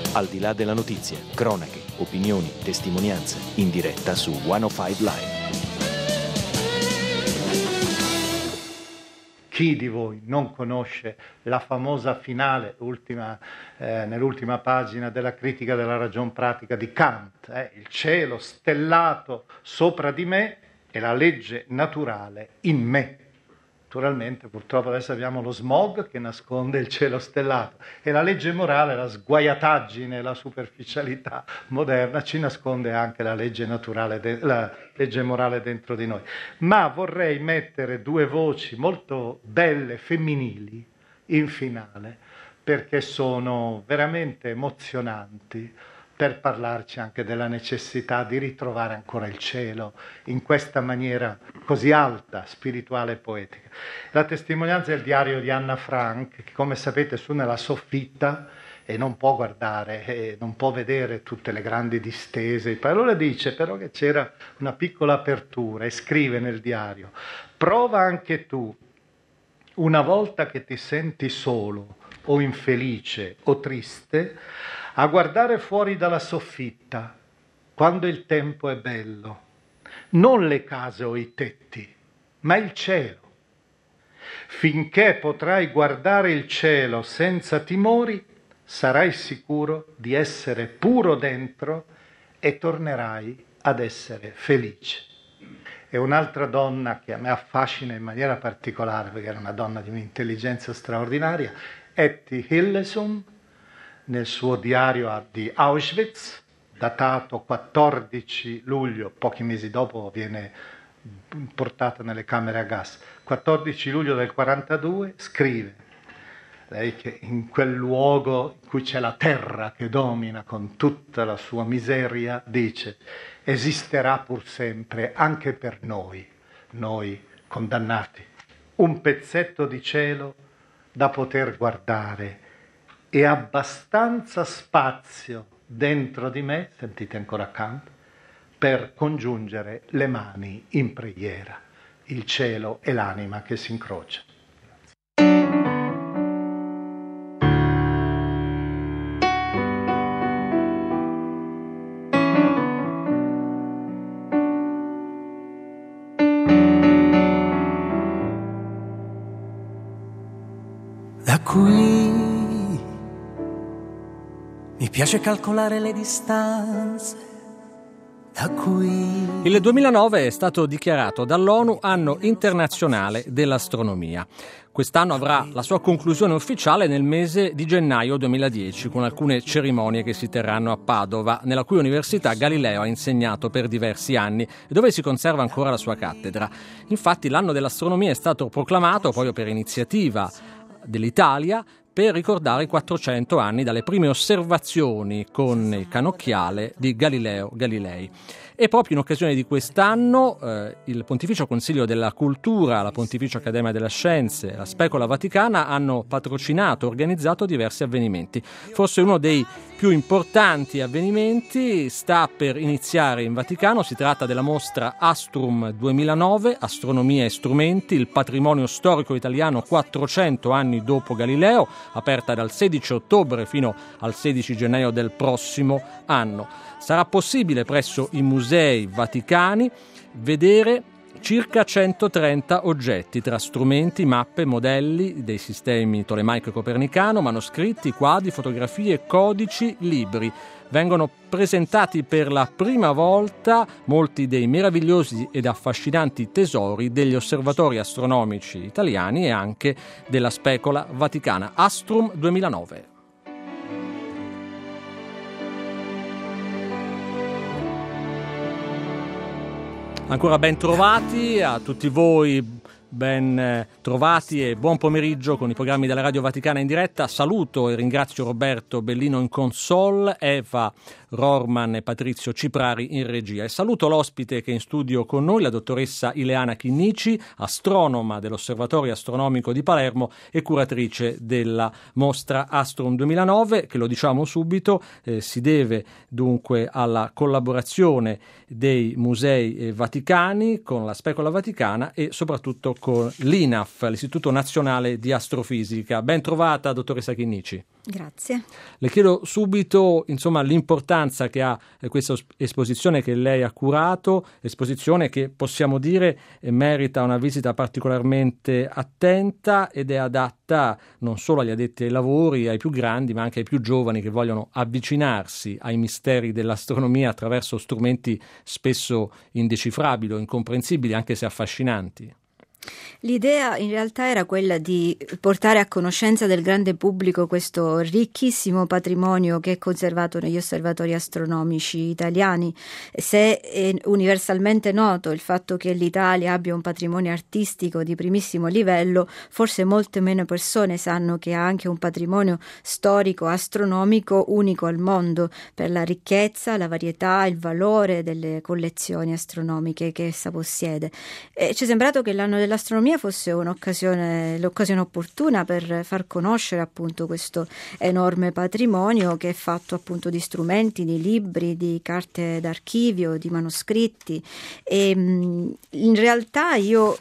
Al di là della notizia, cronache, opinioni, testimonianze, in diretta su 105 Live. Chi di voi non conosce la famosa finale, nell'ultima pagina della critica della ragion pratica di Kant, il cielo stellato sopra di me e la legge naturale in me. Naturalmente, purtroppo adesso abbiamo lo smog che nasconde il cielo stellato e la legge morale, la sguaiataggine, la superficialità moderna ci nasconde anche la legge naturale, la legge morale dentro di noi. Ma vorrei mettere due voci molto belle, femminili, in finale, perché sono veramente emozionanti, per parlarci anche della necessità di ritrovare ancora il cielo in questa maniera così alta, spirituale e poetica. La testimonianza è il diario di Anna Frank, che come sapete su nella soffitta e non può guardare, non può vedere tutte le grandi distese. Allora dice però che c'era una piccola apertura e scrive nel diario: prova anche tu, una volta che ti senti solo o infelice o triste, a guardare fuori dalla soffitta, quando il tempo è bello, non le case o i tetti, ma il cielo. Finché potrai guardare il cielo senza timori, sarai sicuro di essere puro dentro e tornerai ad essere felice. E un'altra donna che a me affascina in maniera particolare, perché era una donna di un'intelligenza straordinaria, Etty Hillesum, nel suo diario di Auschwitz, datato 14 luglio, pochi mesi dopo viene portata nelle camere a gas, 14 luglio del 42, scrive, lei che in quel luogo in cui c'è la terra che domina con tutta la sua miseria, dice: esisterà pur sempre anche per noi condannati, un pezzetto di cielo da poter guardare e abbastanza spazio dentro di me, sentite ancora Kant, per congiungere le mani in preghiera, il cielo e l'anima che si incrociano. Da qui mi piace calcolare le distanze, da qui. Il 2009 è stato dichiarato dall'ONU anno internazionale dell'astronomia. Quest'anno avrà la sua conclusione ufficiale nel mese di gennaio 2010, con alcune cerimonie che si terranno a Padova, nella cui università Galileo ha insegnato per diversi anni e dove si conserva ancora la sua cattedra. Infatti l'anno dell'astronomia è stato proclamato proprio per iniziativa dell'Italia per ricordare i 400 anni dalle prime osservazioni con il cannocchiale di Galileo Galilei. E proprio in occasione di quest'anno il Pontificio Consiglio della Cultura, la Pontificia Accademia delle Scienze e la Specola Vaticana hanno patrocinato e organizzato diversi avvenimenti. Forse uno dei più importanti avvenimenti sta per iniziare in Vaticano. Si tratta della mostra Astrum 2009, Astronomia e strumenti, il patrimonio storico italiano 400 anni dopo Galileo, aperta dal 16 ottobre fino al 16 gennaio del prossimo anno. Sarà possibile presso i musei vaticani vedere circa 130 oggetti tra strumenti, mappe, modelli dei sistemi tolemaico e copernicano, manoscritti, quadri, fotografie, codici, libri. Vengono presentati per la prima volta molti dei meravigliosi ed affascinanti tesori degli osservatori astronomici italiani e anche della Specola Vaticana. Astrum 2009. Ancora ben trovati a tutti voi, ben trovati e buon pomeriggio con i programmi della Radio Vaticana in diretta. Saluto e ringrazio Roberto Bellino in console, Eva Rorman e Patrizio Ciprari in regia. E saluto l'ospite che è in studio con noi, la dottoressa Ileana Chinnici, astronoma dell'Osservatorio Astronomico di Palermo e curatrice della mostra Astrum 2009, che lo diciamo subito, si deve dunque alla collaborazione dei musei vaticani con la Specola Vaticana e soprattutto con l'INAF, l'Istituto Nazionale di Astrofisica. Ben trovata, dottoressa Chinnici. Grazie. Le chiedo subito, l'importanza che ha questa esposizione che lei ha curato, esposizione che possiamo dire merita una visita particolarmente attenta ed è adatta non solo agli addetti ai lavori, ai più grandi, ma anche ai più giovani che vogliono avvicinarsi ai misteri dell'astronomia attraverso strumenti spesso indecifrabili o incomprensibili, anche se affascinanti. L'idea in realtà era quella di portare a conoscenza del grande pubblico questo ricchissimo patrimonio che è conservato negli osservatori astronomici italiani. Se è universalmente noto il fatto che l'Italia abbia un patrimonio artistico di primissimo livello, forse molte meno persone sanno che ha anche un patrimonio storico astronomico unico al mondo per la ricchezza, la varietà, il valore delle collezioni astronomiche che essa possiede. E ci è sembrato che l'anno dell'astronomia fosse l'occasione opportuna per far conoscere appunto questo enorme patrimonio che è fatto appunto di strumenti, di libri, di carte d'archivio, di manoscritti e in realtà io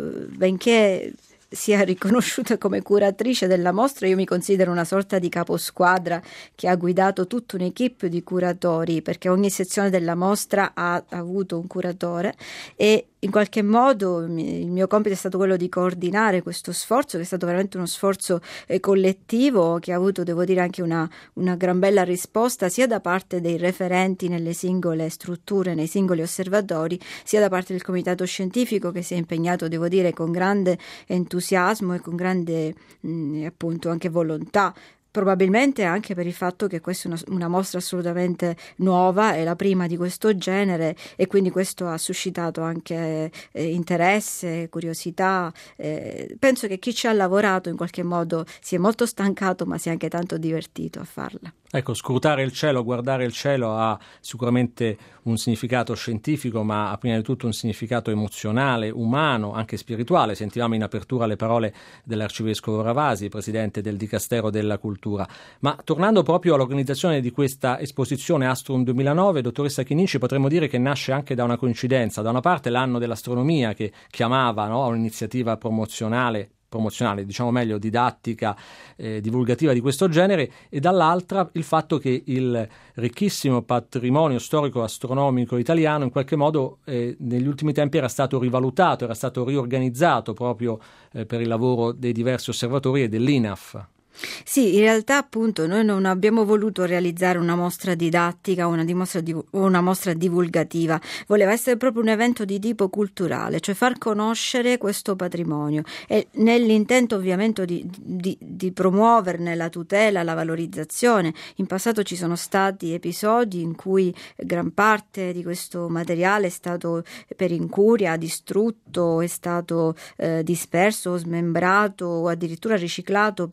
benché sia riconosciuta come curatrice della mostra, io mi considero una sorta di caposquadra che ha guidato tutta un'equipe di curatori, perché ogni sezione della mostra ha avuto un curatore e in qualche modo il mio compito è stato quello di coordinare questo sforzo, che è stato veramente uno sforzo collettivo, che ha avuto, devo dire, anche una gran bella risposta sia da parte dei referenti nelle singole strutture, nei singoli osservatori, sia da parte del comitato scientifico che si è impegnato, devo dire, con grande entusiasmo e con grande appunto anche volontà. Probabilmente anche per il fatto che questa è una mostra assolutamente nuova, è la prima di questo genere e quindi questo ha suscitato anche interesse, curiosità. Penso che chi ci ha lavorato in qualche modo si è molto stancato ma si è anche tanto divertito a farla. Ecco, scrutare il cielo, guardare il cielo ha sicuramente un significato scientifico, ma ha prima di tutto un significato emozionale, umano, anche spirituale. Sentivamo in apertura le parole dell'arcivescovo Ravasi, presidente del Dicastero della Cultura. Ma tornando proprio all'organizzazione di questa esposizione Astrum 2009, dottoressa Chinnici, potremmo dire che nasce anche da una coincidenza. Da una parte l'anno dell'astronomia che chiamava, no, a un'iniziativa promozionale, diciamo meglio, didattica, divulgativa di questo genere, e dall'altra il fatto che il ricchissimo patrimonio storico astronomico italiano in qualche modo negli ultimi tempi era stato rivalutato, era stato riorganizzato proprio per il lavoro dei diversi osservatori e dell'INAF. Sì, in realtà appunto noi non abbiamo voluto realizzare una mostra didattica o una mostra divulgativa, voleva essere proprio un evento di tipo culturale, cioè far conoscere questo patrimonio e nell'intento ovviamente di promuoverne la tutela, la valorizzazione. In passato ci sono stati episodi in cui gran parte di questo materiale è stato per incuria distrutto, è stato disperso, smembrato o addirittura riciclato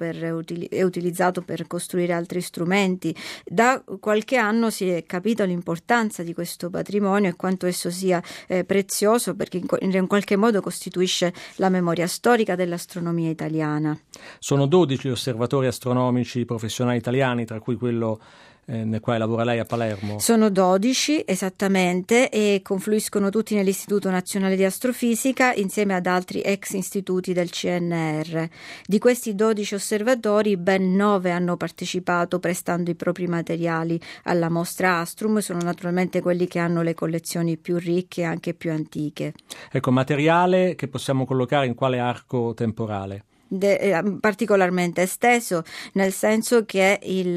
è utilizzato per costruire altri strumenti. Da qualche anno si è capito l'importanza di questo patrimonio e quanto esso sia prezioso, perché in qualche modo costituisce la memoria storica dell'astronomia italiana. Sono 12 osservatori astronomici professionali italiani, tra cui quello nel quale lavora lei a Palermo? Sono 12 esattamente e confluiscono tutti nell'Istituto Nazionale di Astrofisica insieme ad altri ex istituti del CNR. Di questi 12 osservatori ben 9 hanno partecipato prestando i propri materiali alla mostra Astrum, sono naturalmente quelli che hanno le collezioni più ricche e anche più antiche. Ecco, materiale che possiamo collocare in quale arco temporale? Particolarmente esteso, nel senso che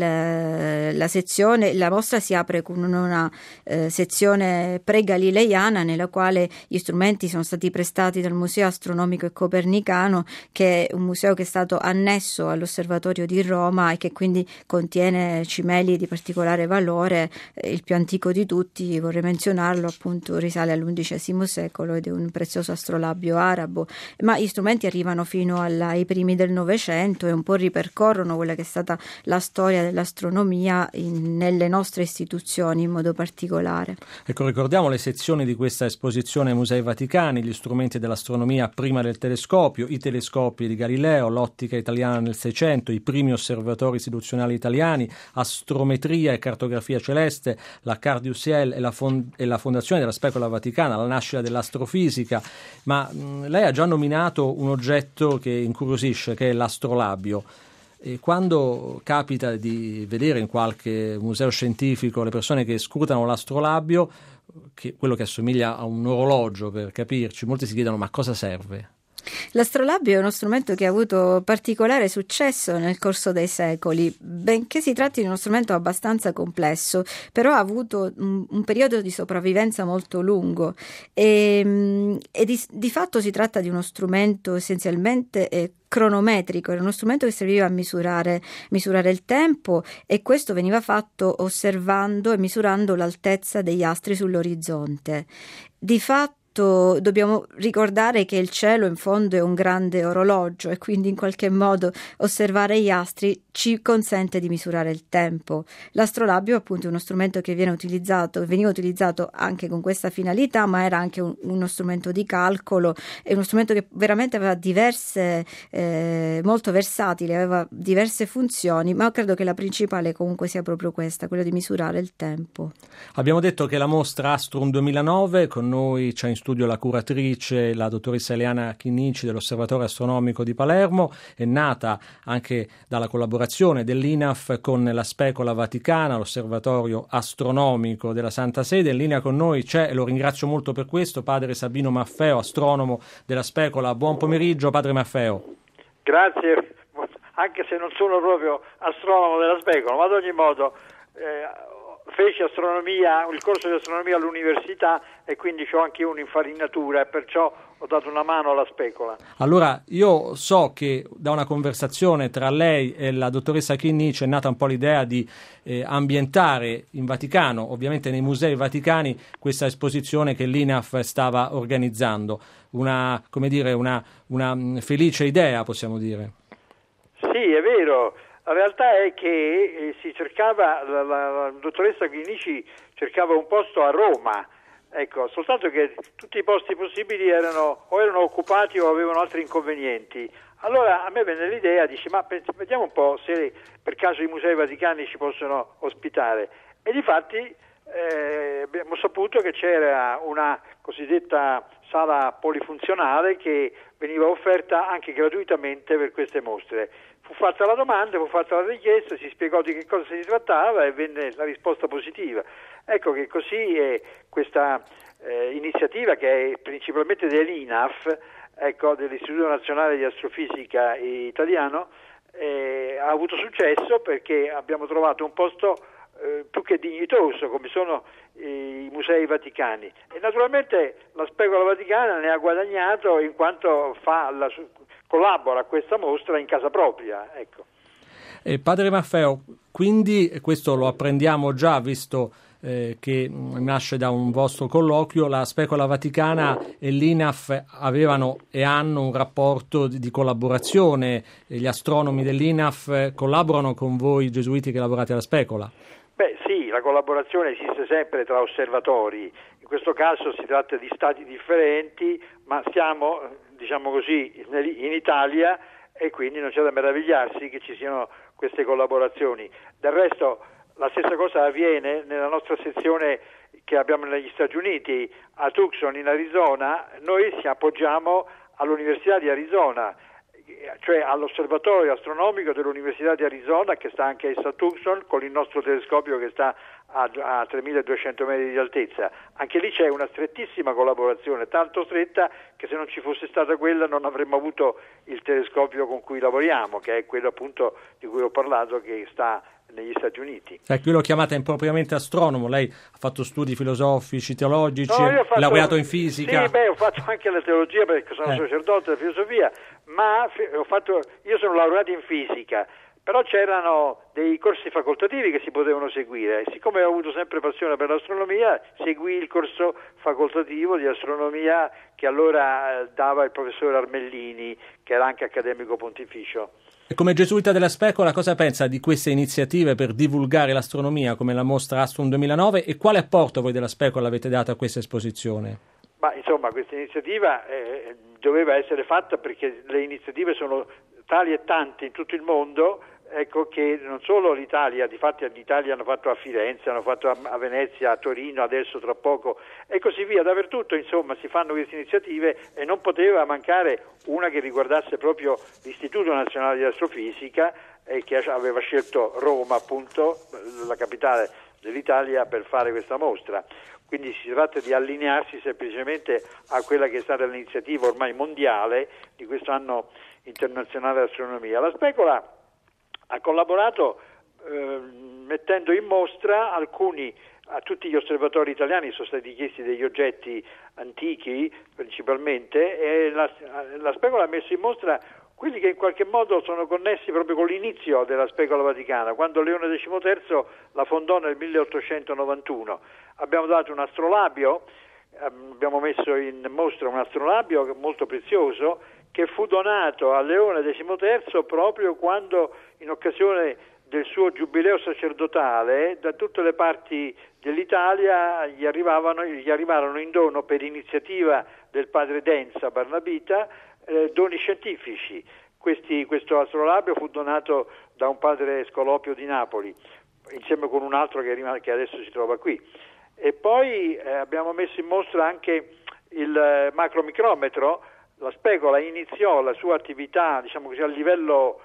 la mostra si apre con una sezione pre-galileiana nella quale gli strumenti sono stati prestati dal Museo Astronomico e Copernicano, che è un museo che è stato annesso all'Osservatorio di Roma e che quindi contiene cimeli di particolare valore. Il più antico di tutti, vorrei menzionarlo, appunto risale all'XI secolo ed è un prezioso astrolabio arabo, ma gli strumenti arrivano fino alla ai primi del Novecento e un po' ripercorrono quella che è stata la storia dell'astronomia nelle nostre istituzioni in modo particolare. Ecco, ricordiamo le sezioni di questa esposizione ai Musei Vaticani, gli strumenti dell'astronomia prima del telescopio, i telescopi di Galileo, l'ottica italiana nel Seicento, i primi osservatori istituzionali italiani, astrometria e cartografia celeste, la CardUCL e la fondazione della Specola Vaticana, la nascita dell'astrofisica. Ma lei ha già nominato un oggetto che incuriosisce, che è l'astrolabio. E quando capita di vedere in qualche museo scientifico le persone che scrutano l'astrolabio, quello che assomiglia a un orologio per capirci, molti si chiedono: ma cosa serve? L'astrolabio è uno strumento che ha avuto particolare successo nel corso dei secoli, benché si tratti di uno strumento abbastanza complesso, però ha avuto un periodo di sopravvivenza molto lungo e di fatto si tratta di uno strumento essenzialmente cronometrico, era uno strumento che serviva a misurare il tempo, e questo veniva fatto osservando e misurando l'altezza degli astri sull'orizzonte. Di fatto dobbiamo ricordare che il cielo in fondo è un grande orologio e quindi in qualche modo osservare gli astri ci consente di misurare il tempo. L'astrolabio appunto è uno strumento che veniva utilizzato anche con questa finalità, ma era anche uno strumento di calcolo, è uno strumento che veramente aveva molto versatile, aveva diverse funzioni, ma credo che la principale comunque sia proprio questa, quella di misurare il tempo. Abbiamo detto che la mostra Astrum 2009, con noi c'è in studio la curatrice, la dottoressa Eliana Chinnici dell'Osservatorio Astronomico di Palermo, è nata anche dalla collaborazione dell'INAF con la Specola Vaticana, l'Osservatorio Astronomico della Santa Sede. In linea con noi c'è, e lo ringrazio molto per questo, padre Sabino Maffeo, astronomo della Specola. Buon pomeriggio, padre Maffeo. Grazie, anche se non sono proprio astronomo della Specola, ma ad ogni modo feci astronomia, il corso di astronomia all'università, e quindi ho anche un'infarinatura e perciò ho dato una mano alla Specola. Allora, io so che da una conversazione tra lei e la dottoressa Chinnici è nata un po' l'idea di ambientare in Vaticano, ovviamente nei Musei Vaticani, questa esposizione che l'INAF stava organizzando. Una felice idea, possiamo dire. Sì, è vero. La realtà è che si cercava, la dottoressa Chinnici cercava un posto a Roma, ecco, soltanto che tutti i posti possibili erano occupati o avevano altri inconvenienti. Allora a me venne l'idea, ma vediamo un po' se per caso i Musei Vaticani ci possono ospitare, e difatti abbiamo saputo che c'era una cosiddetta sala polifunzionale che veniva offerta anche gratuitamente per queste mostre. Fu fatta la domanda, fu fatta la richiesta, si spiegò di che cosa si trattava e venne la risposta positiva. Ecco che così questa iniziativa, che è principalmente dell'INAF, dell'Istituto Nazionale di Astrofisica Italiano, ha avuto successo perché abbiamo trovato un posto più che dignitoso, come sono i Musei Vaticani, e naturalmente la Specola Vaticana ne ha guadagnato in quanto collabora a questa mostra in casa propria, ecco. Padre Maffeo, quindi questo lo apprendiamo già, visto che nasce da un vostro colloquio, la Specola Vaticana e l'INAF avevano e hanno un rapporto di collaborazione, gli astronomi dell'INAF collaborano con voi gesuiti che lavorate alla Specola? Beh sì, la collaborazione esiste sempre tra osservatori, in questo caso si tratta di stati differenti, ma siamo, diciamo così, in Italia, e quindi non c'è da meravigliarsi che ci siano queste collaborazioni. Del resto la stessa cosa avviene nella nostra sezione che abbiamo negli Stati Uniti, a Tucson in Arizona. Noi ci appoggiamo all'Università di Arizona, cioè all'osservatorio astronomico dell'Università di Arizona, che sta anche a Tucson, con il nostro telescopio che sta a 3200 metri di altezza. Anche lì c'è una strettissima collaborazione, tanto stretta che se non ci fosse stata quella non avremmo avuto il telescopio con cui lavoriamo, che è quello appunto di cui ho parlato, che sta negli Stati Uniti. Qui lo chiamate impropriamente astronomo, lei ha fatto studi filosofici, teologici, laureato in fisica. Sì, ho fatto anche la teologia perché sono sacerdote della filosofia, ma io sono laureato in fisica, però c'erano dei corsi facoltativi che si potevano seguire, e siccome ho avuto sempre passione per l'astronomia, seguì il corso facoltativo di astronomia che allora dava il professore Armellini, che era anche accademico pontificio. E come gesuita della Specola, cosa pensa di queste iniziative per divulgare l'astronomia come la mostra Astrum 2009 e quale apporto voi della Specola avete dato a questa esposizione? Ma insomma, questa iniziativa doveva essere fatta perché le iniziative sono tali e tante in tutto il mondo, ecco, che non solo l'Italia, difatti l'Italia hanno fatto a Firenze, hanno fatto a Venezia, a Torino, adesso tra poco e così via, dappertutto insomma si fanno queste iniziative e non poteva mancare una che riguardasse proprio l'Istituto Nazionale di Astrofisica che aveva scelto Roma, appunto, la capitale dell'Italia, per fare questa mostra. Quindi si tratta di allinearsi semplicemente a quella che è stata l'iniziativa ormai mondiale di questo anno internazionale di astronomia. La Specola ha collaborato mettendo in mostra a tutti gli osservatori italiani sono stati chiesti degli oggetti antichi principalmente, e la Specola ha messo in mostra quelli che in qualche modo sono connessi proprio con l'inizio della Specola Vaticana, quando Leone XIII la fondò nel 1891. Abbiamo dato un astrolabio, abbiamo messo in mostra un astrolabio molto prezioso che fu donato a Leone XIII proprio quando, in occasione del suo giubileo sacerdotale, da tutte le parti dell'Italia gli arrivarono in dono, per iniziativa del padre Denza Barnabita, doni scientifici. Questo astrolabio fu donato da un padre Scolopio di Napoli, insieme con un altro che adesso si trova qui. E poi abbiamo messo in mostra anche il macromicrometro. La Specola iniziò la sua attività, diciamo così, a livello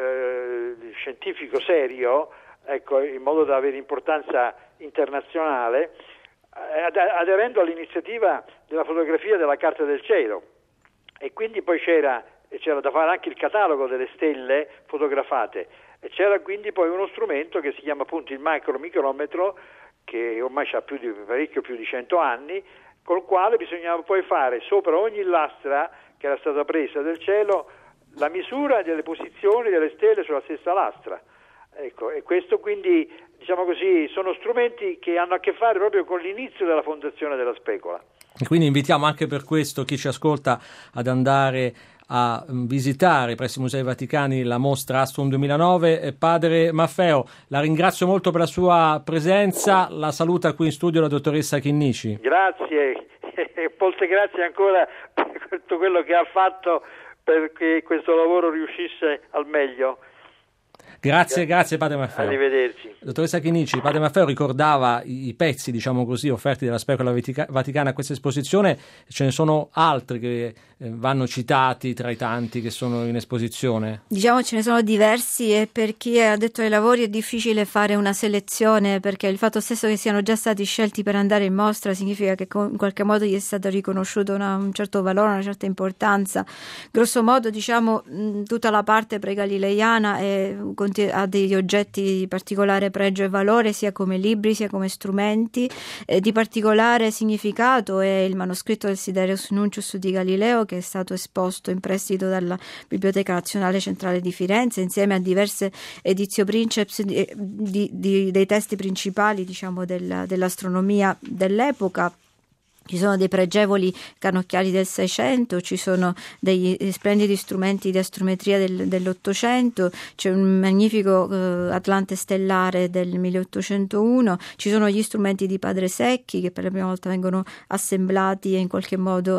scientifico serio, ecco, in modo da avere importanza internazionale, aderendo all'iniziativa della fotografia della carta del cielo. E quindi poi c'era da fare anche il catalogo delle stelle fotografate, e c'era quindi poi uno strumento che si chiama appunto il macromicrometro, che ormai ha parecchio più di 100 anni, col quale bisognava poi fare sopra ogni lastra che era stata presa del cielo la misura delle posizioni delle stelle sulla stessa lastra. Ecco, e questo quindi, diciamo così, sono strumenti che hanno a che fare proprio con l'inizio della fondazione della Specola. E quindi invitiamo anche per questo chi ci ascolta ad andare a visitare presso i Musei Vaticani la mostra Astrum 2009. Padre Maffeo, la ringrazio molto per la sua presenza, la saluta qui in studio la dottoressa Chinnici. Grazie, e molte grazie ancora per tutto quello che ha fatto perché questo lavoro riuscisse al meglio. Grazie Padre Maffeo. Arrivederci. Dottoressa Chinnici, Padre Maffeo ricordava i pezzi, diciamo così, offerti dalla Specola Vaticana a questa esposizione. Ce ne sono altri che vanno citati tra i tanti che sono in esposizione? Diciamo ce ne sono diversi, e per chi è addetto ai lavori è difficile fare una selezione, perché il fatto stesso che siano già stati scelti per andare in mostra significa che in qualche modo gli è stato riconosciuto un certo valore, una certa importanza. Grosso modo, diciamo, tutta la parte pregalileiana ha degli oggetti di particolare pregio e valore, sia come libri sia come strumenti. Di particolare significato è il manoscritto del Sidereus Nuncius di Galileo, che è stato esposto in prestito dalla Biblioteca Nazionale Centrale di Firenze, insieme a diverse editio princeps dei testi principali, diciamo, dell'astronomia dell'epoca. Ci sono dei pregevoli cannocchiali del 600, ci sono degli splendidi strumenti di astrometria dell'800, c'è un magnifico Atlante stellare del 1801, ci sono gli strumenti di Padre Secchi che per la prima volta vengono assemblati e in qualche modo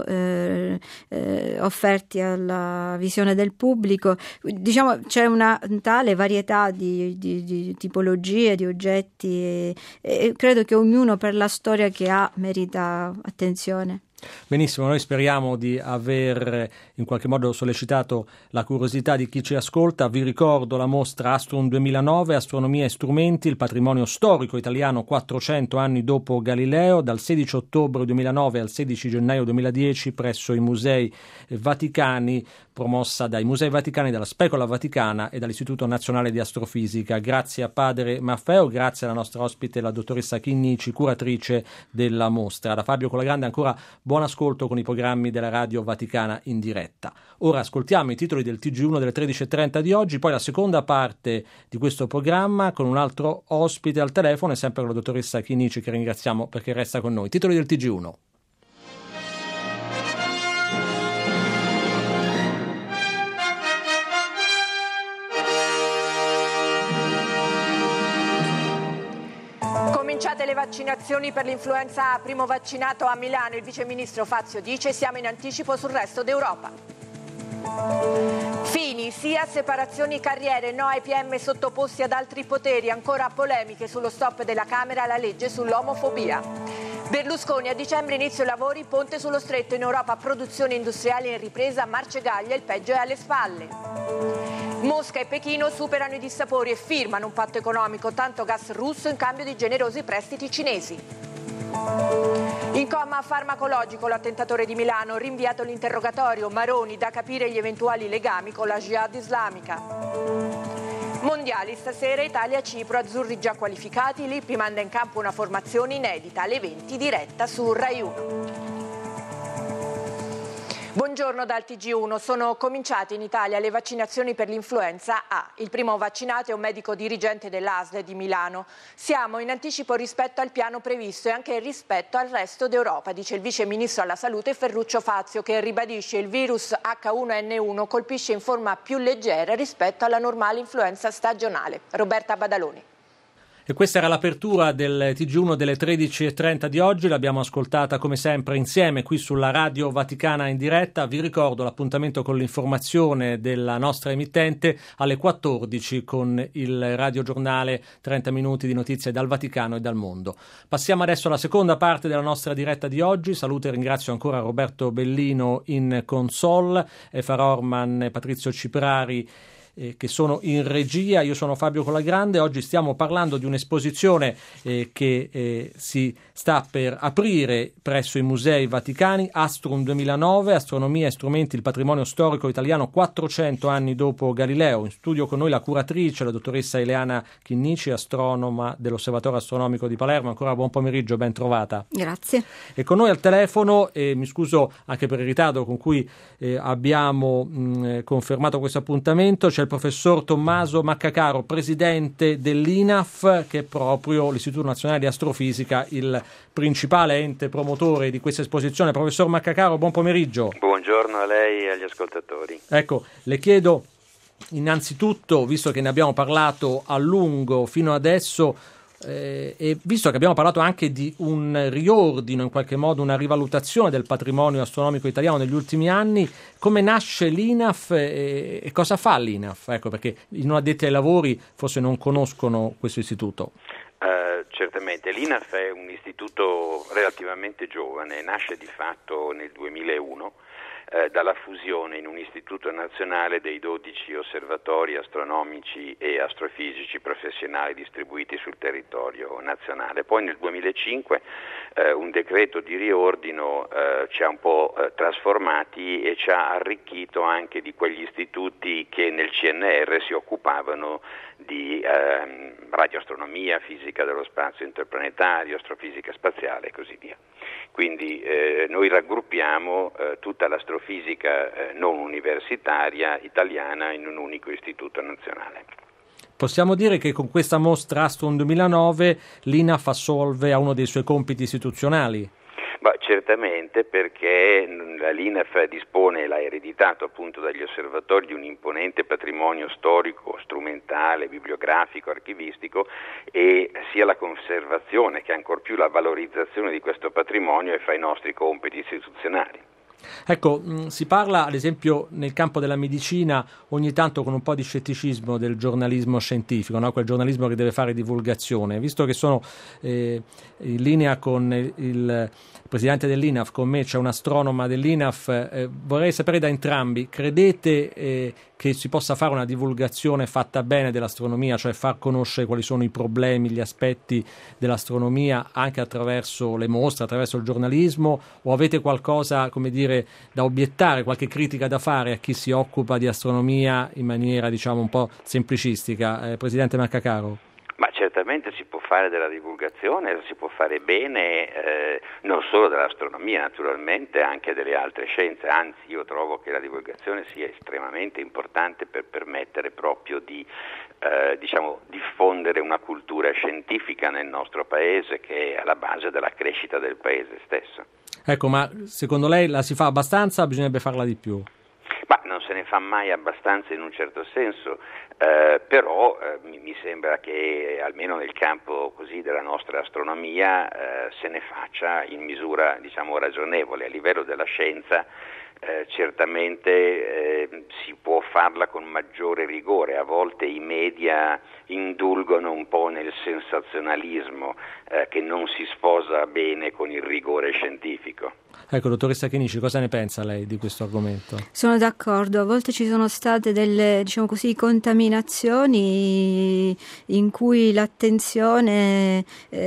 offerti alla visione del pubblico. Diciamo c'è una tale varietà di tipologie, di oggetti, e credo che ognuno per la storia che ha merita attenzione. Benissimo, noi speriamo di aver in qualche modo sollecitato la curiosità di chi ci ascolta. Vi ricordo la mostra Astrum 2009, Astronomia e strumenti, il patrimonio storico italiano 400 anni dopo Galileo, dal 16 ottobre 2009 al 16 gennaio 2010 presso i Musei Vaticani, promossa dai Musei Vaticani, dalla Specola Vaticana e dall'Istituto Nazionale di Astrofisica. Grazie a Padre Maffeo, grazie alla nostra ospite, la dottoressa Chinnici, curatrice della mostra. Da Fabio Colagrande ancora buon ascolto con i programmi della Radio Vaticana in diretta. Ora ascoltiamo i titoli del TG1 delle 13.30 di oggi, poi la seconda parte di questo programma con un altro ospite al telefono e sempre con la dottoressa Chinnici, che ringraziamo perché resta con noi. Titoli del TG1. Cominciate le vaccinazioni per l'influenza A, primo vaccinato a Milano. Il viceministro Fazio dice: siamo in anticipo sul resto d'Europa. Fini, sì a separazioni carriere, no ai PM sottoposti ad altri poteri, ancora polemiche sullo stop della Camera alla legge sull'omofobia. Berlusconi, a dicembre inizio lavori, ponte sullo stretto, in Europa produzione industriale in ripresa, Marcegaglia, il peggio è alle spalle. Mosca e Pechino superano i dissapori e firmano un patto economico, tanto gas russo in cambio di generosi prestiti cinesi. In coma farmacologico l'attentatore di Milano, rinviato l'interrogatorio, Maroni, da capire gli eventuali legami con la Jihad islamica. Mondiali stasera, Italia-Cipro, azzurri già qualificati, l'IPI manda in campo una formazione inedita alle 20 diretta su Rai 1. Buongiorno dal TG1. Sono cominciate in Italia le vaccinazioni per l'influenza A. Il primo vaccinato è un medico dirigente dell'ASL di Milano. Siamo in anticipo rispetto al piano previsto e anche rispetto al resto d'Europa, dice il vice ministro alla salute Ferruccio Fazio, che ribadisce il virus H1N1 colpisce in forma più leggera rispetto alla normale influenza stagionale. Roberta Badaloni. E questa era l'apertura del TG1 delle 13.30 di oggi, l'abbiamo ascoltata come sempre insieme qui sulla Radio Vaticana in diretta. Vi ricordo l'appuntamento con l'informazione della nostra emittente alle 14 con il radiogiornale 30 minuti di notizie dal Vaticano e dal mondo. Passiamo adesso alla seconda parte della nostra diretta di oggi. Saluto e ringrazio ancora Roberto Bellino in console, Efar Orman e Patrizio Ciprari che sono in regia. Io sono Fabio Colagrande. Oggi stiamo parlando di un'esposizione che si sta per aprire presso i Musei Vaticani, Astrum 2009, Astronomia e strumenti, il patrimonio storico italiano 400 anni dopo Galileo. In studio con noi la curatrice, la dottoressa Ileana Chinnici, astronoma dell'Osservatorio Astronomico di Palermo. Ancora buon pomeriggio, ben trovata. Grazie. E con noi al telefono, mi scuso anche per il ritardo con cui abbiamo confermato questo appuntamento, c'è il professor Tommaso Maccacaro, presidente dell'INAF, che è proprio l'Istituto Nazionale di Astrofisica, il principale ente promotore di questa esposizione. Professor Maccacaro, buon pomeriggio. Buongiorno a lei e agli ascoltatori. Ecco, le chiedo innanzitutto, visto che ne abbiamo parlato a lungo fino adesso, e visto che abbiamo parlato anche di un riordino, in qualche modo una rivalutazione del patrimonio astronomico italiano negli ultimi anni, come nasce l'INAF e cosa fa l'INAF? Ecco, perché i non addetti ai lavori forse non conoscono questo istituto. Certamente, l'INAF è un istituto relativamente giovane, nasce di fatto nel 2001 dalla fusione in un istituto nazionale dei 12 osservatori astronomici e astrofisici professionali distribuiti sul territorio nazionale. Poi nel 2005 un decreto di riordino ci ha un po' trasformati e ci ha arricchito anche di quegli istituti che nel CNR si occupavano di radioastronomia, fisica dello spazio interplanetario, astrofisica spaziale e così via. Quindi noi raggruppiamo tutta l'astrofisica non universitaria italiana in un unico istituto nazionale. Possiamo dire che con questa mostra Astrum 2009 l'INAF assolve a uno dei suoi compiti istituzionali? Certamente, perché l'INAF dispone, l'ha ereditato appunto dagli osservatori, di un imponente patrimonio storico, strumentale, bibliografico, archivistico, e sia la conservazione che ancor più la valorizzazione di questo patrimonio è fra i nostri compiti istituzionali. Ecco, si parla ad esempio nel campo della medicina ogni tanto con un po' di scetticismo del giornalismo scientifico, no? Quel giornalismo che deve fare divulgazione. Visto che sono in linea con il presidente dell'INAF, con me c'è un'astronoma dell'INAF, vorrei sapere da entrambi, credete che si possa fare una divulgazione fatta bene dell'astronomia, cioè far conoscere quali sono i problemi, gli aspetti dell'astronomia anche attraverso le mostre, attraverso il giornalismo, o avete qualcosa, come dire, da obiettare, qualche critica da fare a chi si occupa di astronomia in maniera, diciamo, un po' semplicistica? Presidente Maccacaro. Ma certamente si può fare della divulgazione, si può fare bene, non solo dell'astronomia naturalmente, anche delle altre scienze, anzi io trovo che la divulgazione sia estremamente importante per permettere proprio di diffondere una cultura scientifica nel nostro paese che è alla base della crescita del paese stesso. Ecco, ma secondo lei la si fa abbastanza o bisognerebbe farla di più? Ma non se ne fa mai abbastanza in un certo senso, però mi sembra che almeno nel campo così della nostra astronomia se ne faccia in misura ragionevole. A livello della scienza certamente si può farla con maggiore rigore, a volte i media indulgono un po' nel sensazionalismo che non si sposa bene con il rigore scientifico. Ecco, dottoressa Chinici, cosa ne pensa lei di questo argomento? Sono d'accordo, a volte ci sono state delle, contaminazioni in cui l'attenzione,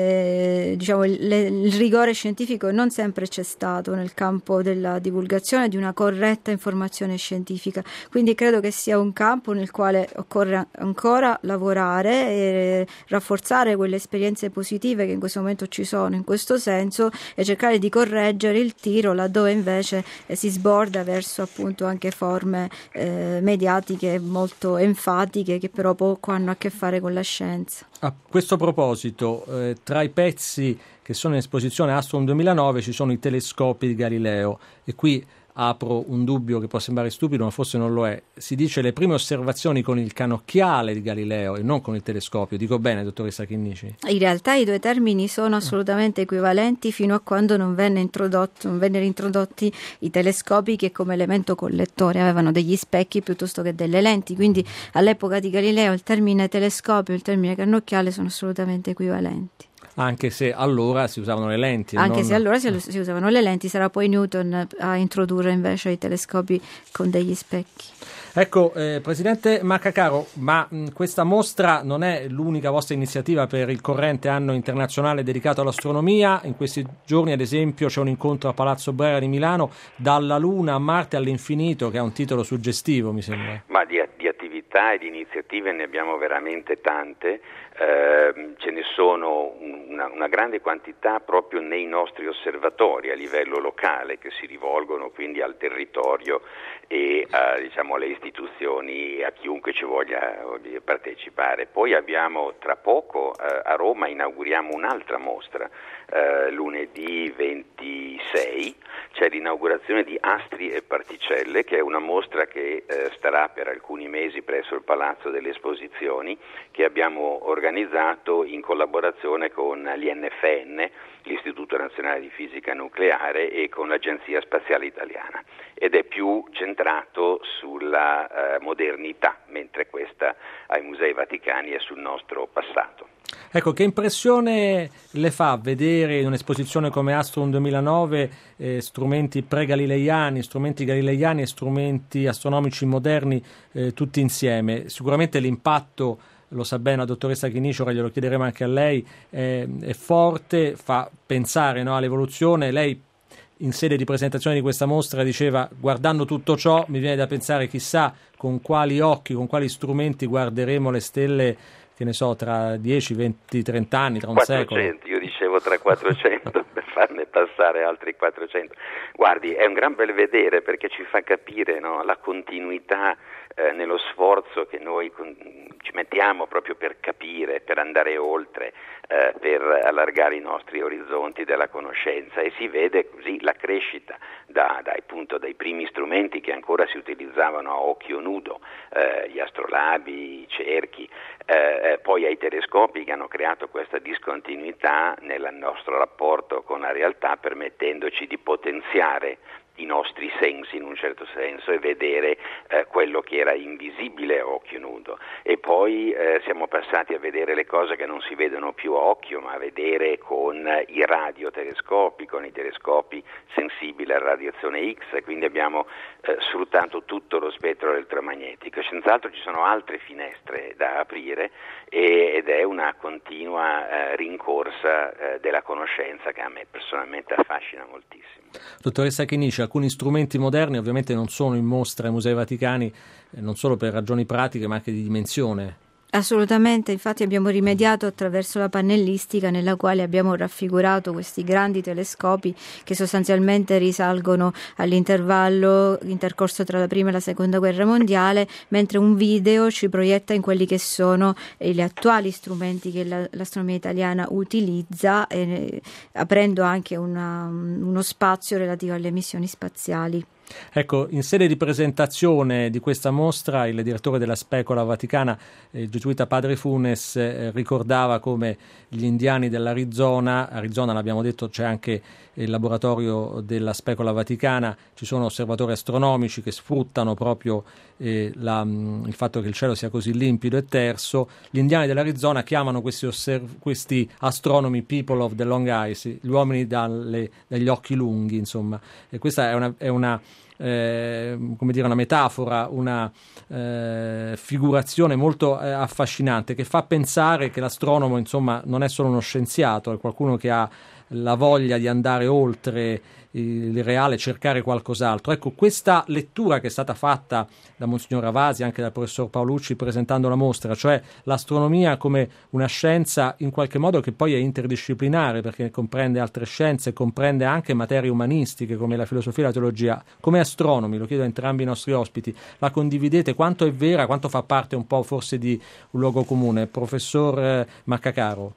il rigore scientifico non sempre c'è stato nel campo della divulgazione di una corretta informazione scientifica, quindi credo che sia un campo nel quale occorre ancora lavorare e rafforzare quelle esperienze positive che in questo momento ci sono in questo senso e cercare di correggere il tiro laddove invece si sborda verso appunto anche forme mediatiche molto enfatiche che però poco hanno a che fare con la scienza. A questo proposito, tra i pezzi che sono in esposizione a Astron 2009 ci sono i telescopi di Galileo e qui apro un dubbio che può sembrare stupido ma forse non lo è. Si dice le prime osservazioni con il cannocchiale di Galileo e non con il telescopio. Dico bene, dottoressa Chinnici? In realtà i due termini sono assolutamente equivalenti fino a quando non vennero introdotti i telescopi che come elemento collettore avevano degli specchi piuttosto che delle lenti, quindi all'epoca di Galileo il termine telescopio e il termine cannocchiale sono assolutamente equivalenti. Anche se allora si usavano le lenti. Anche se allora si usavano le lenti, sarà poi Newton a introdurre invece i telescopi con degli specchi. Ecco, Presidente Maccacaro, ma questa mostra non è l'unica vostra iniziativa per il corrente anno internazionale dedicato all'astronomia. In questi giorni, ad esempio, c'è un incontro a Palazzo Brera di Milano, Dalla Luna a Marte all'infinito, che ha un titolo suggestivo, mi sembra. Ma di attività e di iniziative ne abbiamo veramente tante. Ce ne sono una grande quantità proprio nei nostri osservatori a livello locale che si rivolgono quindi al territorio e alle istituzioni, a chiunque ci voglia partecipare. Poi abbiamo tra poco a Roma inauguriamo un'altra mostra, lunedì 26 c'è l'inaugurazione di Astri e Particelle, che è una mostra che starà per alcuni mesi presso il Palazzo delle Esposizioni, che abbiamo organizzato in collaborazione con l'INFN, l'Istituto Nazionale di Fisica Nucleare, e con l'Agenzia Spaziale Italiana, ed è più centrato sulla modernità, mentre questa ai Musei Vaticani è sul nostro passato. Ecco, che impressione le fa vedere in un'esposizione come Astron 2009 strumenti pre-galileiani, strumenti galileiani e strumenti astronomici moderni tutti insieme? Sicuramente l'impatto, lo sa bene la dottoressa Chinnici, ora glielo chiederemo anche a lei, è forte, fa pensare all'evoluzione. Lei in sede di presentazione di questa mostra diceva: guardando tutto ciò mi viene da pensare chissà con quali occhi, con quali strumenti guarderemo le stelle, che ne so, tra 10, 20, 30 anni, tra un 400, secolo. Io dicevo tra 400 per farne passare altri 400. Guardi, è un gran bel vedere perché ci fa capire la continuità nello sforzo che noi ci mettiamo proprio per capire, per andare oltre, per allargare i nostri orizzonti della conoscenza, e si vede così la crescita dai primi strumenti che ancora si utilizzavano a occhio nudo, gli astrolabi, i cerchi, poi ai telescopi che hanno creato questa discontinuità nel nostro rapporto con la realtà, permettendoci di potenziare i nostri sensi in un certo senso e vedere quello che era invisibile a occhio nudo, e poi siamo passati a vedere le cose che non si vedono più a occhio ma a vedere con i radiotelescopi, con i telescopi sensibili alla radiazione X, quindi abbiamo sfruttato tutto lo spettro elettromagnetico. Senz'altro ci sono altre finestre da aprire ed è una continua rincorsa della conoscenza che a me personalmente affascina moltissimo. Dottoressa Chinnici, alcuni strumenti moderni ovviamente non sono in mostra ai Musei Vaticani, non solo per ragioni pratiche ma anche di dimensione. Assolutamente, infatti abbiamo rimediato attraverso la pannellistica nella quale abbiamo raffigurato questi grandi telescopi che sostanzialmente risalgono all'intervallo intercorso tra la prima e la seconda guerra mondiale, mentre un video ci proietta in quelli che sono gli attuali strumenti che l'astronomia italiana utilizza, aprendo anche uno spazio relativo alle missioni spaziali. Ecco, in sede di presentazione di questa mostra il direttore della Specola Vaticana, il gesuita padre Funes, ricordava come gli indiani dell'Arizona, l'abbiamo detto, c'è anche il laboratorio della Specola Vaticana, ci sono osservatori astronomici che sfruttano proprio il fatto che il cielo sia così limpido e terso. Gli indiani dell'Arizona chiamano questi astronomi people of the long eyes, gli uomini dagli occhi lunghi, insomma, e questa è una metafora, una figurazione molto affascinante, che fa pensare che l'astronomo, insomma, non è solo uno scienziato, è qualcuno che ha la voglia di andare oltre il reale, cercare qualcos'altro. Ecco, questa lettura che è stata fatta da Monsignor Ravasi, anche dal professor Paolucci presentando la mostra, cioè l'astronomia come una scienza in qualche modo che poi è interdisciplinare, perché comprende altre scienze, comprende anche materie umanistiche come la filosofia e la teologia. Come astronomi, lo chiedo a entrambi i nostri ospiti, la condividete? Quanto è vera, quanto fa parte un po' forse di un luogo comune? Professor Maccacaro.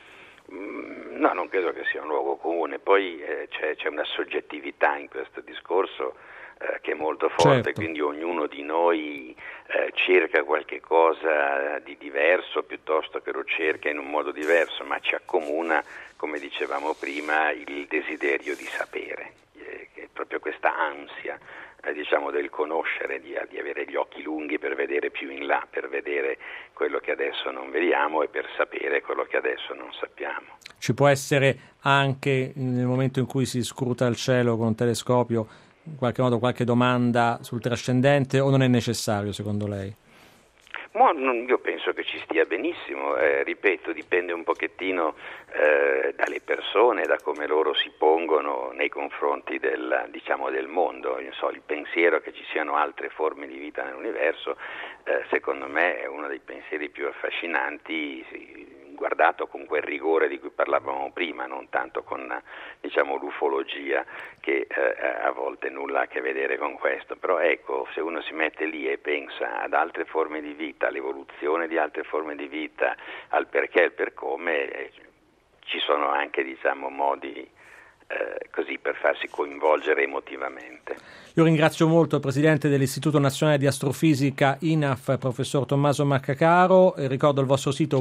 No, non credo che sia un luogo comune, poi c'è una soggettività in questo discorso che è molto forte, certo. Quindi ognuno di noi cerca qualche cosa di diverso piuttosto che lo cerca in un modo diverso, ma ci accomuna, come dicevamo prima, il desiderio di sapere, che è proprio questa ansia del conoscere, di avere gli occhi lunghi per vedere più in là, per vedere quello che adesso non vediamo e per sapere quello che adesso non sappiamo. Ci può essere anche, nel momento in cui si scruta il cielo con un telescopio, in qualche modo qualche domanda sul trascendente, o non è necessario secondo lei? Io penso che ci stia benissimo, ripeto, dipende un pochettino dalle persone, da come loro si pongono nei confronti del mondo. Il pensiero che ci siano altre forme di vita nell'universo, secondo me è uno dei pensieri più affascinanti, guardato con quel rigore di cui parlavamo prima, non tanto con l'ufologia che a volte nulla ha a che vedere con questo, però ecco, se uno si mette lì e pensa ad altre forme di vita, all'evoluzione di altre forme di vita, al perché e al per come, ci sono anche modi così per farsi coinvolgere emotivamente. Io ringrazio molto il presidente dell'Istituto Nazionale di Astrofisica INAF, professor Tommaso Maccacaro, e ricordo il vostro sito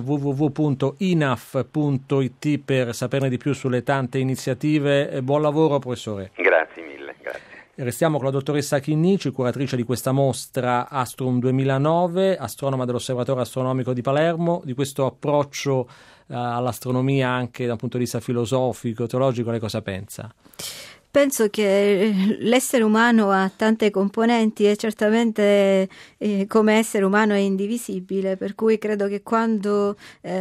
www.inaf.it per saperne di più sulle tante iniziative. Buon lavoro, professore. Grazie mille, grazie. Restiamo con la dottoressa Chinnici, curatrice di questa mostra Astrum 2009, astronoma dell'Osservatorio Astronomico di Palermo, di questo approccio all'astronomia anche da un punto di vista filosofico, teologico. Lei cosa pensa? Penso che l'essere umano ha tante componenti e certamente come essere umano è indivisibile, per cui credo che quando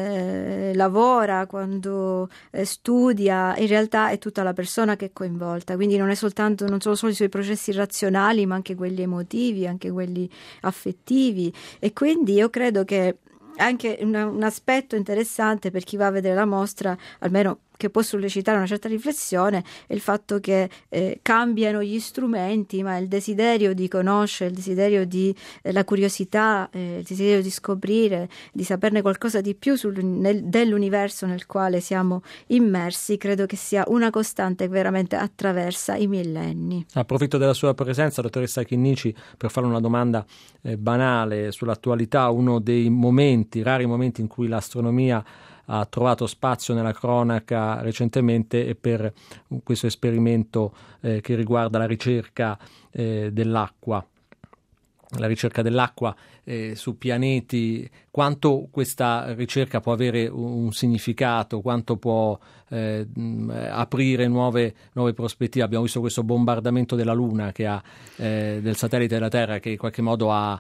lavora, quando studia, in realtà è tutta la persona che è coinvolta, quindi non sono solo i suoi processi razionali, ma anche quelli emotivi, anche quelli affettivi, e quindi io credo che anche un aspetto interessante per chi va a vedere la mostra, almeno che può sollecitare una certa riflessione, è il fatto che cambiano gli strumenti, ma il desiderio di conoscere, il desiderio di la curiosità, il desiderio di scoprire, di saperne qualcosa di più dell'universo nel quale siamo immersi, credo che sia una costante che veramente attraversa i millenni. Approfitto della sua presenza, dottoressa Chinnici, per fare una domanda banale sull'attualità. Uno dei rari momenti in cui l'astronomia ha trovato spazio nella cronaca recentemente e per questo esperimento che riguarda la ricerca dell'acqua. La ricerca dell'acqua su pianeti, quanto questa ricerca può avere un significato, quanto può aprire nuove prospettive. Abbiamo visto questo bombardamento della Luna del satellite della Terra, che in qualche modo ha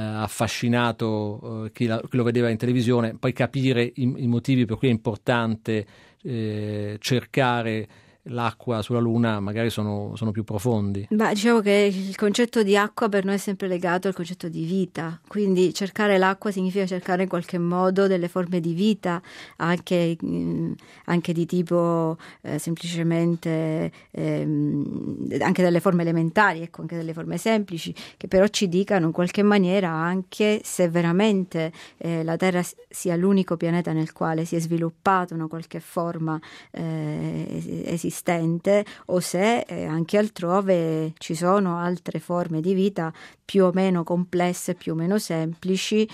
affascinato chi lo vedeva in televisione. Poi capire i motivi per cui è importante cercare l'acqua sulla Luna magari sono più profondi. Diciamo che il concetto di acqua per noi è sempre legato al concetto di vita, quindi cercare l'acqua significa cercare in qualche modo delle forme di vita, anche di tipo semplicemente, anche delle forme elementari, ecco, anche delle forme semplici, che però ci dicano in qualche maniera anche se veramente la Terra sia l'unico pianeta nel quale si è sviluppata una qualche forma esistente, o se anche altrove ci sono altre forme di vita più o meno complesse, più o meno semplici,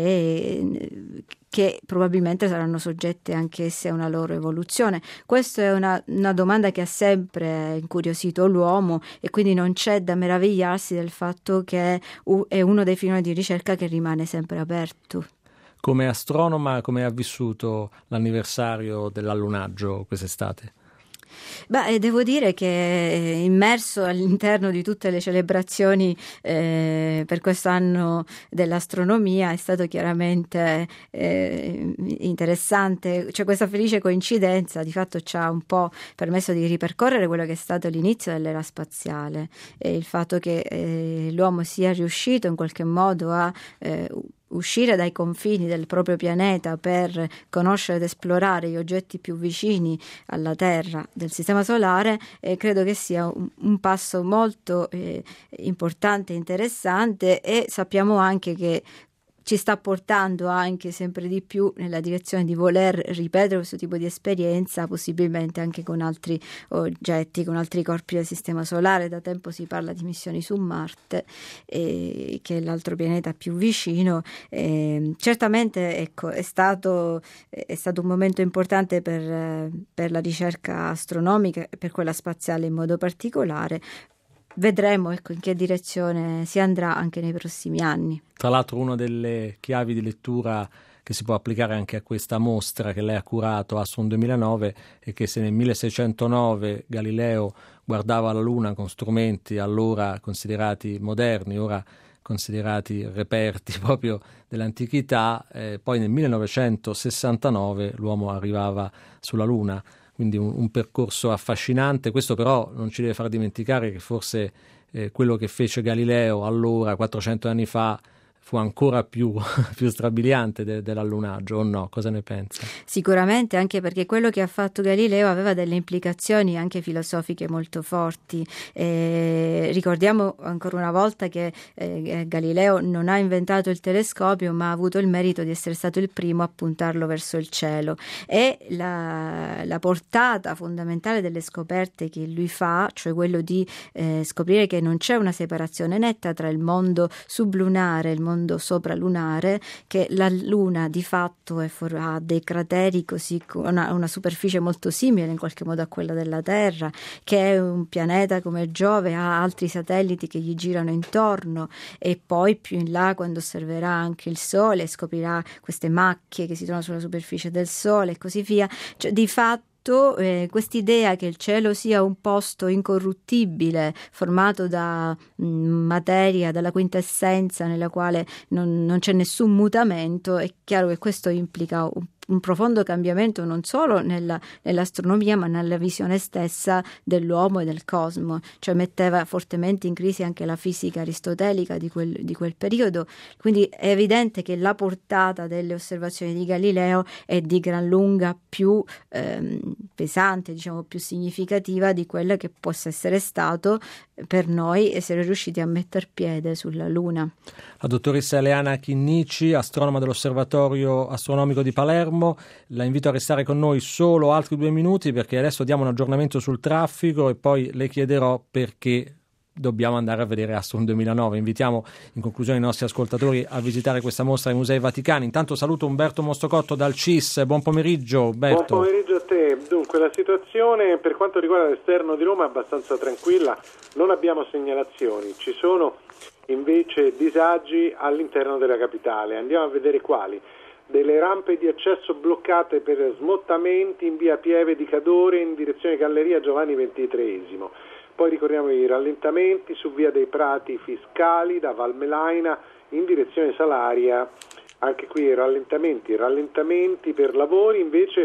e che probabilmente saranno soggette anche esse a una loro evoluzione. Questa è una domanda che ha sempre incuriosito l'uomo, e quindi non c'è da meravigliarsi del fatto che è uno dei filoni di ricerca che rimane sempre aperto. Come astronoma, come ha vissuto l'anniversario dell'allunaggio quest'estate? Devo dire che immerso all'interno di tutte le celebrazioni per quest'anno dell'astronomia è stato chiaramente interessante. C'è questa felice coincidenza, di fatto ci ha un po' permesso di ripercorrere quello che è stato l'inizio dell'era spaziale, e il fatto che l'uomo sia riuscito in qualche modo a uscire dai confini del proprio pianeta per conoscere ed esplorare gli oggetti più vicini alla Terra del Sistema Solare, credo che sia un passo molto importante e interessante, e sappiamo anche che ci sta portando anche sempre di più nella direzione di voler ripetere questo tipo di esperienza, possibilmente anche con altri oggetti, con altri corpi del Sistema Solare. Da tempo si parla di missioni su Marte, che è l'altro pianeta più vicino. Certamente, ecco, è stato un momento importante per la ricerca astronomica e per quella spaziale in modo particolare. Vedremo, ecco, in che direzione si andrà anche nei prossimi anni. Tra l'altro, una delle chiavi di lettura che si può applicare anche a questa mostra che lei ha curato, Astron 2009, è che se nel 1609 Galileo guardava la Luna con strumenti allora considerati moderni, ora considerati reperti proprio dell'antichità, poi nel 1969 l'uomo arrivava sulla Luna. Quindi un percorso affascinante. Questo però non ci deve far dimenticare che forse quello che fece Galileo allora, 400 anni fa, fu ancora più strabiliante dell'allunaggio, o no? Cosa ne pensa? Sicuramente, anche perché quello che ha fatto Galileo aveva delle implicazioni anche filosofiche molto forti. Ricordiamo ancora una volta che Galileo non ha inventato il telescopio, ma ha avuto il merito di essere stato il primo a puntarlo verso il cielo, e la portata fondamentale delle scoperte che lui fa, cioè quello di scoprire che non c'è una separazione netta tra il mondo sublunare e il mondo sopralunare, che la Luna di fatto ha dei crateri così, una superficie molto simile in qualche modo a quella della Terra, che è un pianeta come Giove, ha altri satelliti che gli girano intorno, e poi più in là, quando osserverà anche il Sole, scoprirà queste macchie che si trovano sulla superficie del Sole e così via. Cioè, di fatto quest'idea che il cielo sia un posto incorruttibile, formato da materia, dalla quintessenza nella quale non c'è nessun mutamento, è chiaro che questo implica un profondo cambiamento non solo nell'astronomia, ma nella visione stessa dell'uomo e del cosmo. Cioè metteva fortemente in crisi anche la fisica aristotelica di quel periodo. Quindi è evidente che la portata delle osservazioni di Galileo è di gran lunga più pesante, diciamo più significativa di quella che possa essere stato per noi essere riusciti a metter piede sulla Luna. La dottoressa Eleana Chinnici, astronoma dell'Osservatorio Astronomico di Palermo, la invito a restare con noi solo altri 2 minuti, perché adesso diamo un aggiornamento sul traffico e poi le chiederò perché dobbiamo andare a vedere Astron 2009. Invitiamo in conclusione i nostri ascoltatori a visitare questa mostra ai Musei Vaticani. Intanto saluto Umberto Mostocotto dal CIS. Buon pomeriggio, Umberto. Buon pomeriggio a te. Dunque, la situazione per quanto riguarda l'esterno di Roma è abbastanza tranquilla, non abbiamo segnalazioni, ci sono invece disagi all'interno della capitale. Andiamo a vedere quali. Delle rampe di accesso bloccate per smottamenti in via Pieve di Cadore in direzione Galleria Giovanni XXIII. Poi ricordiamo i rallentamenti su via dei Prati Fiscali da Valmelaina in direzione Salaria, anche qui rallentamenti per lavori invece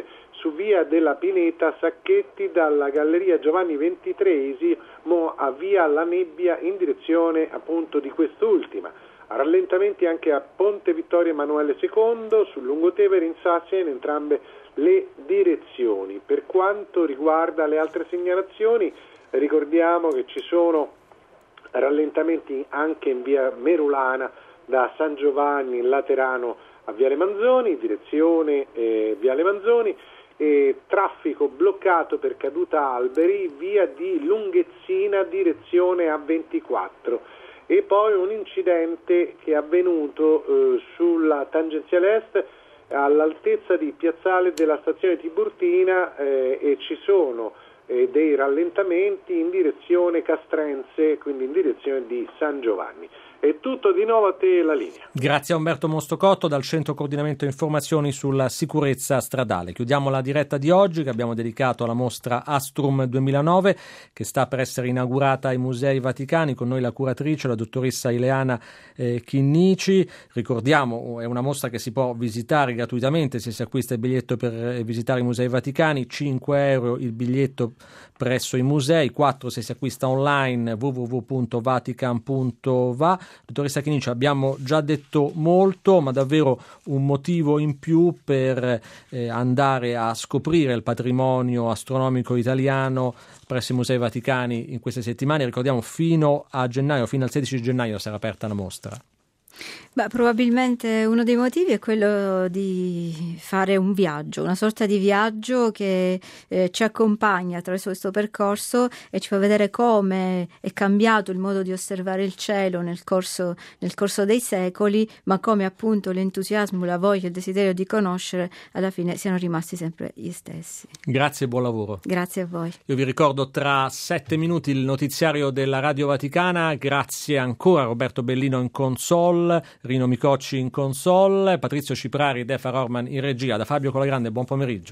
su via della Pineta Sacchetti dalla Galleria Giovanni XXIII a via La Nebbia in direzione appunto di quest'ultima. Rallentamenti anche a Ponte Vittorio Emanuele II, sul Lungotevere, in Sassia, in entrambe le direzioni. Per quanto riguarda le altre segnalazioni, ricordiamo che ci sono rallentamenti anche in via Merulana da San Giovanni in Laterano a Viale Manzoni, direzione Viale Manzoni, e traffico bloccato per caduta alberi, via di Lunghezzina, direzione A24. E poi un incidente che è avvenuto sulla tangenziale est all'altezza di Piazzale della stazione Tiburtina e ci sono dei rallentamenti in direzione Castrense, quindi in direzione di San Giovanni. È tutto, di nuovo a te la linea. Grazie a Umberto Mostocotto dal Centro Coordinamento Informazioni sulla Sicurezza Stradale. Chiudiamo la diretta di oggi che abbiamo dedicato alla mostra Astrum 2009 che sta per essere inaugurata ai Musei Vaticani. Con noi la curatrice, la dottoressa Ileana Chinnici. Ricordiamo, è una mostra che si può visitare gratuitamente se si acquista il biglietto per visitare i Musei Vaticani, €5 il biglietto presso i musei, 4 se si acquista online, www.vatican.va. Dottoressa Chinnici, abbiamo già detto molto, ma davvero un motivo in più per andare a scoprire il patrimonio astronomico italiano presso i Musei Vaticani in queste settimane. Ricordiamo, fino a gennaio, fino al 16 gennaio sarà aperta la mostra. Beh, probabilmente uno dei motivi è quello di fare un viaggio, una sorta di viaggio che ci accompagna attraverso questo percorso e ci fa vedere come è cambiato il modo di osservare il cielo nel corso dei secoli, ma come appunto l'entusiasmo, la voglia, il desiderio di conoscere alla fine siano rimasti sempre gli stessi. Grazie e buon lavoro. Grazie a voi. Io vi ricordo tra 7 minuti il notiziario della Radio Vaticana. Grazie ancora a Roberto Bellino in console, Rino Micocci in console, Patrizio Ciprari e Defa Rorman in regia. Da Fabio Colagrande, buon pomeriggio.